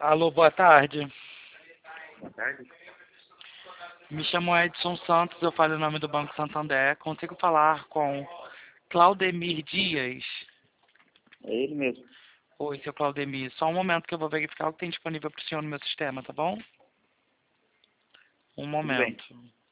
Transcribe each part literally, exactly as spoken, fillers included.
Alô, boa tarde. Boa tarde. Me chamo Edson Santos, eu falo em nome do Banco Santander. Consigo falar com Claudemir Dias? É ele mesmo. Oi, seu Claudemir. Só um momento que eu vou verificar o que tem disponível para o senhor no meu sistema, tá bom? Um momento.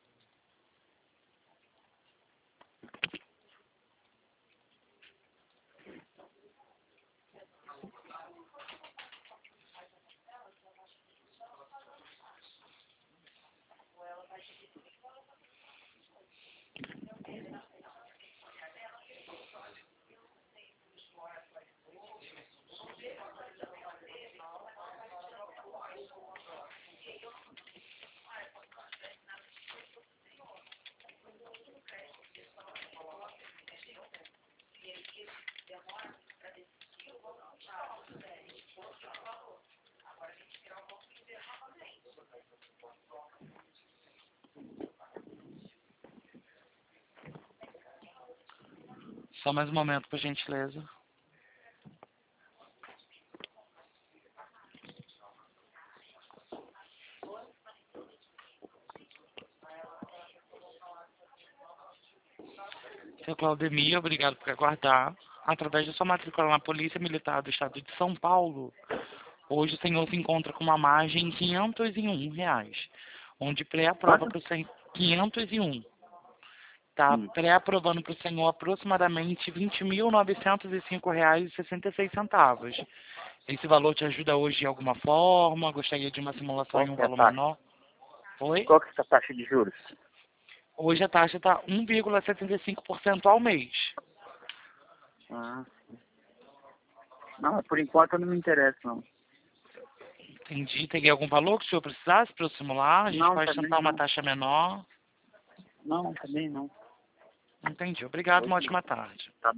Só mais um momento, por gentileza. Seu Claudemir, obrigado por aguardar. Através da sua matrícula na Polícia Militar do Estado de São Paulo, hoje o senhor se encontra com uma margem de quinhentos e um reais, onde pré-aprova para o senhor quinhentos e um. Está Hum. pré-aprovando para o senhor aproximadamente vinte mil novecentos e cinco reais e sessenta e seis centavos. Esse valor te ajuda hoje de alguma forma? Gostaria de uma simulação Qual em um que é a valor taxa? menor? Oi? Qual que é essa taxa de juros? Hoje a taxa está um vírgula setenta e cinco por cento ao mês. Ah, sim. Não, por enquanto não me interessa, não. Entendi. Teria algum valor que o senhor precisasse para eu simular? A gente Não, pode também tentar uma não. taxa menor. Não, também não. Entendi. Obrigado, uma Hoje não. ótima tarde. Tá